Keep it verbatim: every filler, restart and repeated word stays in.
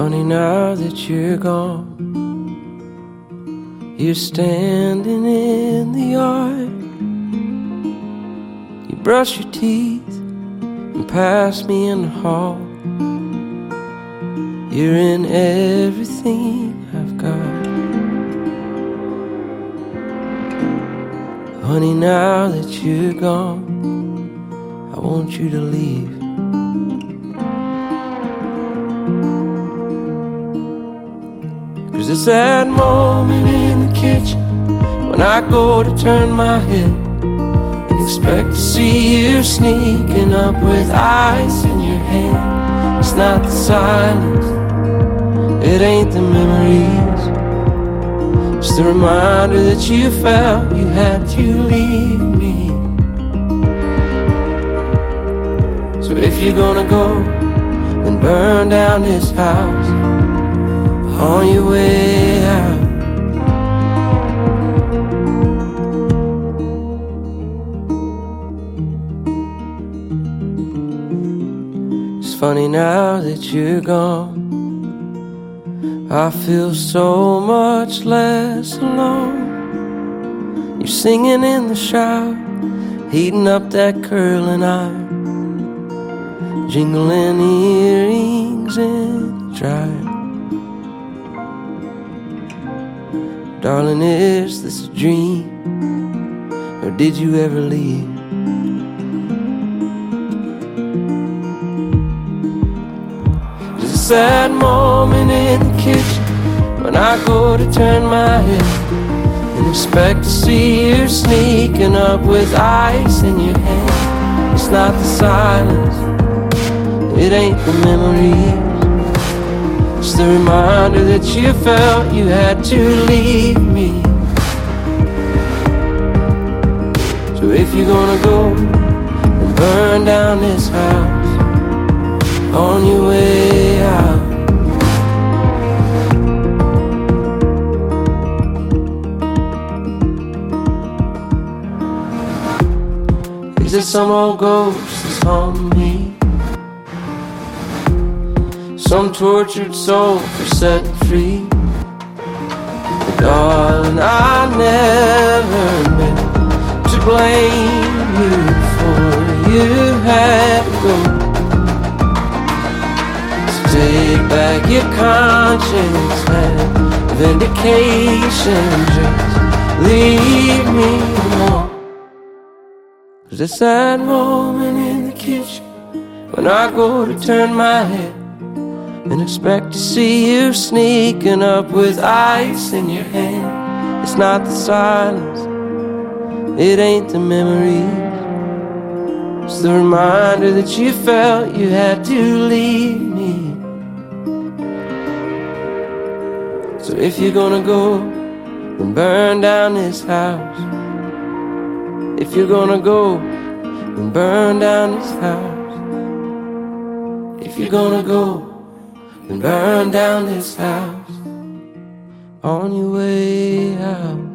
funny now that you're gone. You're standing in the yard. You brush your teeth and pass me in the hall. You're in everything I've got. Honey, now that you're gone, I want you to leave. Cause it's that moment in the kitchen when I go to turn my head and expect to see you sneaking up with ice in your hand. It's not the silence, it ain't the memories, it's the reminder that you felt you had to leave me. So if you're gonna go, then burn down this house on your way out. It's funny now that you're gone, I feel so much less alone. You're singing in the shower, heating up that curling iron, jingling earrings in the dryer. Darling, is this a dream, or did you ever leave? There's a sad moment in the kitchen when I go to turn my head and expect to see you sneaking up with ice in your hand. It's not the silence, it ain't the memories, it's the reminder that you felt you had to leave me. So if you're gonna go, then burn down this house on your way out. Is it some old ghost that's haunting me? Some tortured soul for setting free? But darling, I never meant to blame you for you had to go. So take back your conscience and vindication, just leave me alone. Cause it's that moment in the kitchen when I go to turn my head and expect to see you sneaking up with ice in your hand. It's not the silence, it ain't the memories, it's the reminder that you felt you had to leave me. So if you're gonna go, then burn down this house. If you're gonna go, then burn down this house. If you're gonna go, then burn down this house on your way out.